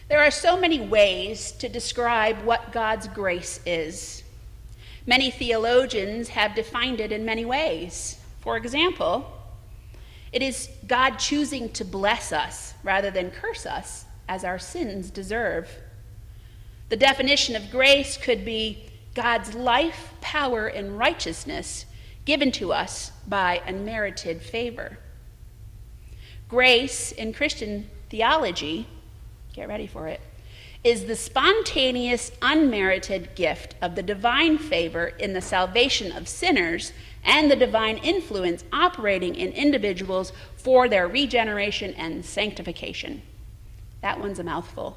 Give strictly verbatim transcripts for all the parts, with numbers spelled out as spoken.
There are so many ways to describe what God's grace is. Many theologians have defined it in many ways. For example, it is God choosing to bless us rather than curse us as our sins deserve. The definition of grace could be God's life, power, and righteousness given to us by unmerited favor. Grace in Christian theology, get ready for it, is the spontaneous, unmerited gift of the divine favor in the salvation of sinners and the divine influence operating in individuals for their regeneration and sanctification. That one's a mouthful.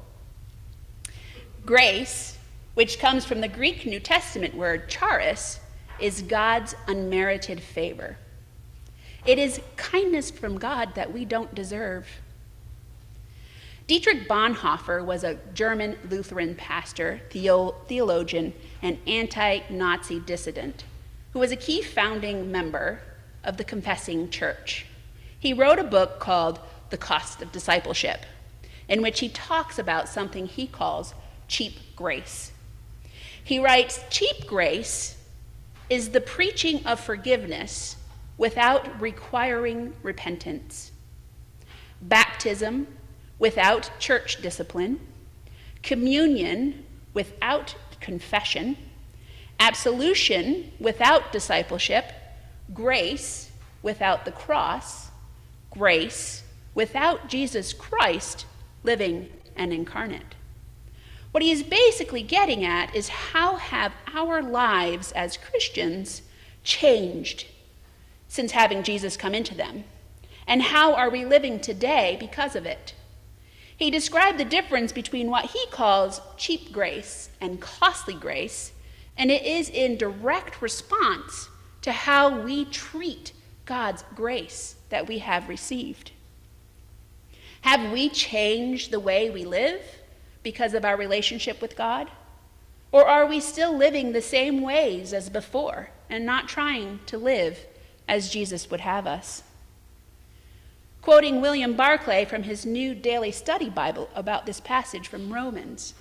Grace, which comes from the Greek New Testament word charis, is God's unmerited favor. It is kindness from God that we don't deserve. Dietrich Bonhoeffer was a German Lutheran pastor, theo- theologian, and anti-Nazi dissident who was a key founding member of the Confessing Church. He wrote a book called The Cost of Discipleship, in which he talks about something he calls cheap grace. He writes, cheap grace is the preaching of forgiveness without requiring repentance, baptism without church discipline, communion without confession, absolution without discipleship, grace without the cross, grace without Jesus Christ living and incarnate. What he is basically getting at is how have our lives as Christians changed since having Jesus come into them? And how are we living today because of it? He described the difference between what he calls cheap grace and costly grace, and it is in direct response to how we treat God's grace that we have received. Have we changed the way we live because of our relationship with God? Or are we still living the same ways as before and not trying to live as Jesus would have us? Quoting William Barclay from his New Daily Study Bible about this passage from Romans.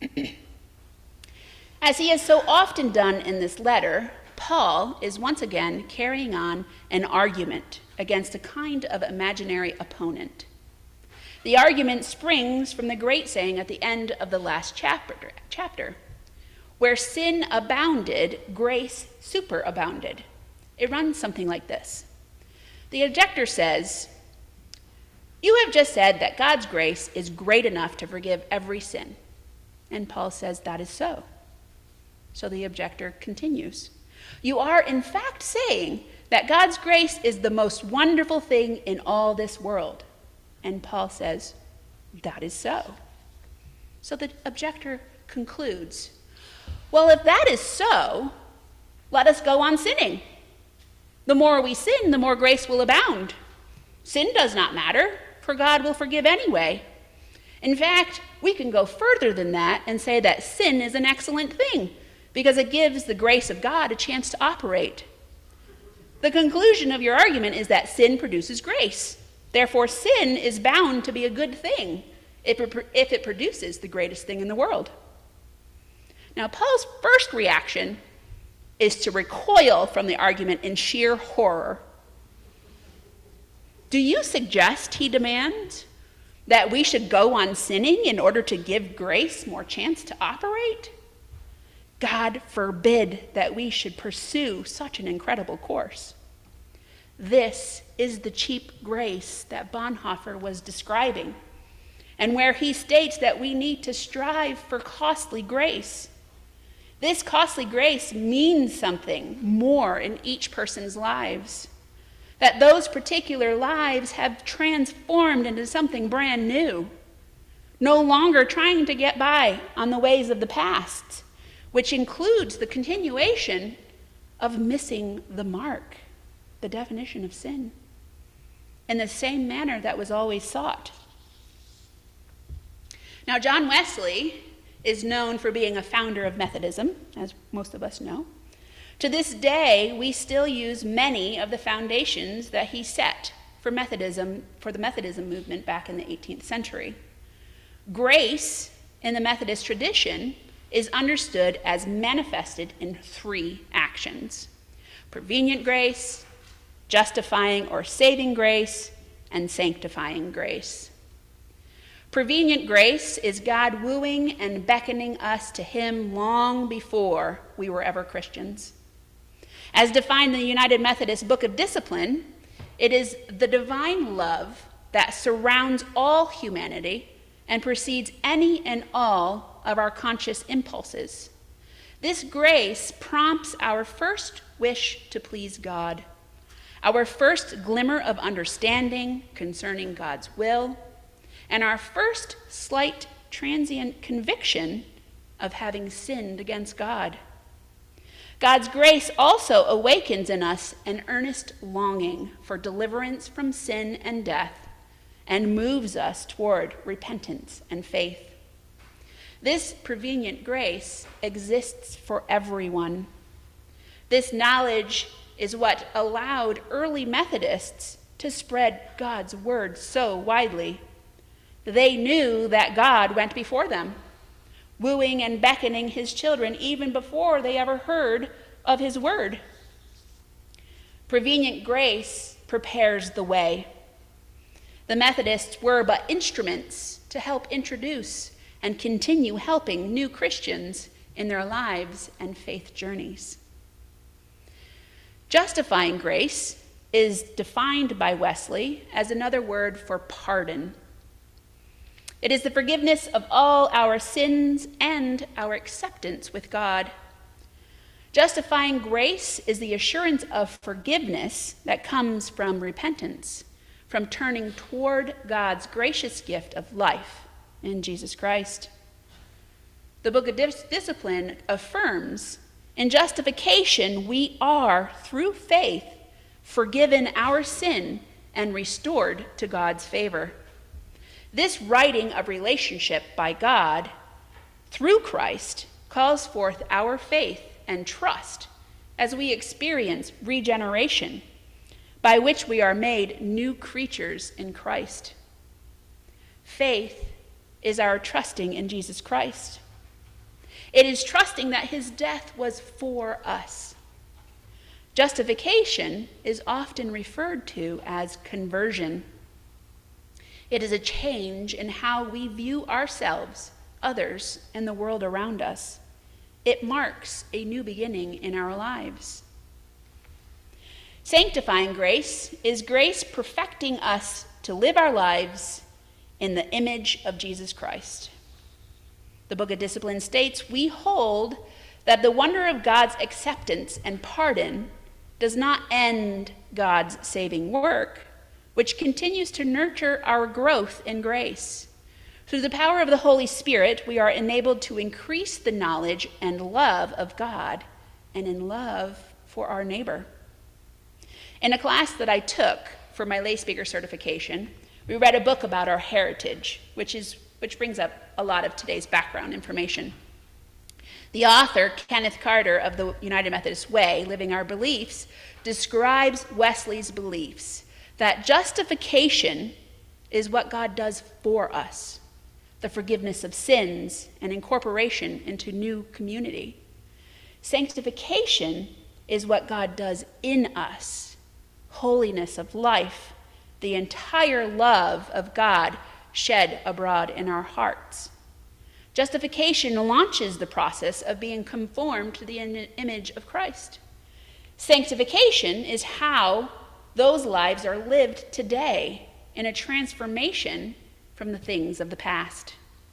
As he has so often done in this letter, Paul is once again carrying on an argument against a kind of imaginary opponent. The argument springs from the great saying at the end of the last chapter, chapter, where sin abounded, grace superabounded. It runs something like this. The objector says, "You have just said that God's grace is great enough to forgive every sin." And Paul says that is so. So the objector continues, "You are in fact saying that God's grace is the most wonderful thing in all this world." And Paul says, that is so. So the objector concludes, well, if that is so, let us go on sinning. The more we sin, the more grace will abound. Sin does not matter, for God will forgive anyway. In fact, we can go further than that and say that sin is an excellent thing because it gives the grace of God a chance to operate. The conclusion of your argument is that sin produces grace. Therefore, sin is bound to be a good thing if it, if it produces the greatest thing in the world. Now, Paul's first reaction is to recoil from the argument in sheer horror. Do you suggest, he demands, that we should go on sinning in order to give grace more chance to operate? God forbid that we should pursue such an incredible course. This is the cheap grace that Bonhoeffer was describing, and where he states that we need to strive for costly grace. This costly grace means something more in each person's lives, that those particular lives have transformed into something brand new, no longer trying to get by on the ways of the past, which includes the continuation of missing the mark, the definition of sin, in the same manner that was always sought. Now, John Wesley is known for being a founder of Methodism, as most of us know. To this day, we still use many of the foundations that he set for Methodism, for the Methodism movement back in the eighteenth century. Grace in the Methodist tradition is understood as manifested in three actions: prevenient grace, justifying or saving grace, and sanctifying grace. Prevenient grace is God wooing and beckoning us to him long before we were ever Christians. As defined in the United Methodist Book of Discipline, it is the divine love that surrounds all humanity and precedes any and all of our conscious impulses. This grace prompts our first wish to please God, our first glimmer of understanding concerning God's will, and our first slight transient conviction of having sinned against God. God's grace also awakens in us an earnest longing for deliverance from sin and death and moves us toward repentance and faith. This prevenient grace exists for everyone. This knowledge is what allowed early Methodists to spread God's word so widely. They knew that God went before them, wooing and beckoning his children even before they ever heard of his word. Prevenient grace prepares the way. The Methodists were but instruments to help introduce and continue helping new Christians in their lives and faith journeys. Justifying grace is defined by Wesley as another word for pardon. It is the forgiveness of all our sins and our acceptance with God. Justifying grace is the assurance of forgiveness that comes from repentance, from turning toward God's gracious gift of life in Jesus Christ. The Book of Discipline affirms, in justification, we are, through faith, forgiven our sin and restored to God's favor. This writing of relationship by God through Christ calls forth our faith and trust as we experience regeneration, by which we are made new creatures in Christ. Faith is our trusting in Jesus Christ. It is trusting that his death was for us. Justification is often referred to as conversion. It is a change in how we view ourselves, others, and the world around us. It marks a new beginning in our lives. Sanctifying grace is grace perfecting us to live our lives in the image of Jesus Christ. The Book of Discipline states, we hold that the wonder of God's acceptance and pardon does not end God's saving work, which continues to nurture our growth in grace. Through the power of the Holy Spirit, we are enabled to increase the knowledge and love of God and in love for our neighbor. In a class that I took for my lay speaker certification, we read a book about our heritage, which is which brings up a lot of today's background information. The author, Kenneth Carter of the United Methodist Way, Living Our Beliefs, describes Wesley's beliefs that justification is what God does for us, the forgiveness of sins and incorporation into new community. Sanctification is what God does in us, holiness of life, the entire love of God shed abroad in our hearts. Justification launches the process of being conformed to the image of Christ. Sanctification is how those lives are lived today in a transformation from the things of the past.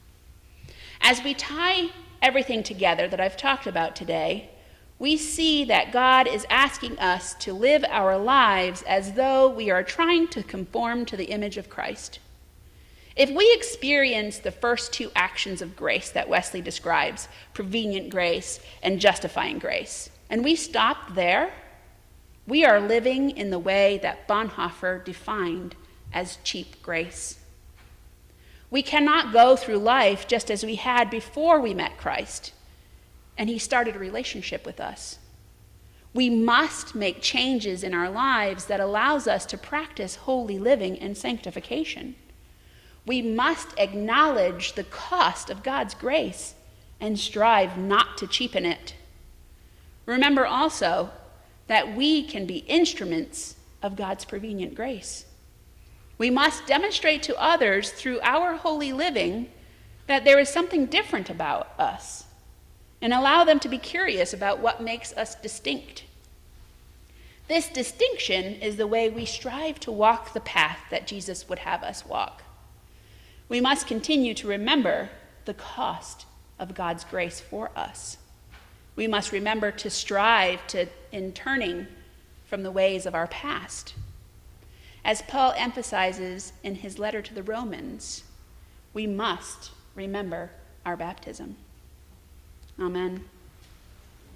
As we tie everything together that I've talked about today, we see that God is asking us to live our lives as though we are trying to conform to the image of Christ. If we experience the first two actions of grace that Wesley describes, prevenient grace and justifying grace, and we stop there, we are living in the way that Bonhoeffer defined as cheap grace. We cannot go through life just as we had before we met Christ, and he started a relationship with us. We must make changes in our lives that allows us to practice holy living and sanctification. We must acknowledge the cost of God's grace and strive not to cheapen it. Remember also that we can be instruments of God's prevenient grace. We must demonstrate to others through our holy living that there is something different about us, and allow them to be curious about what makes us distinct. This distinction is the way we strive to walk the path that Jesus would have us walk. We must continue to remember the cost of God's grace for us. We must remember to strive to in turning from the ways of our past. As Paul emphasizes in his letter to the Romans, we must remember our baptism. Amen.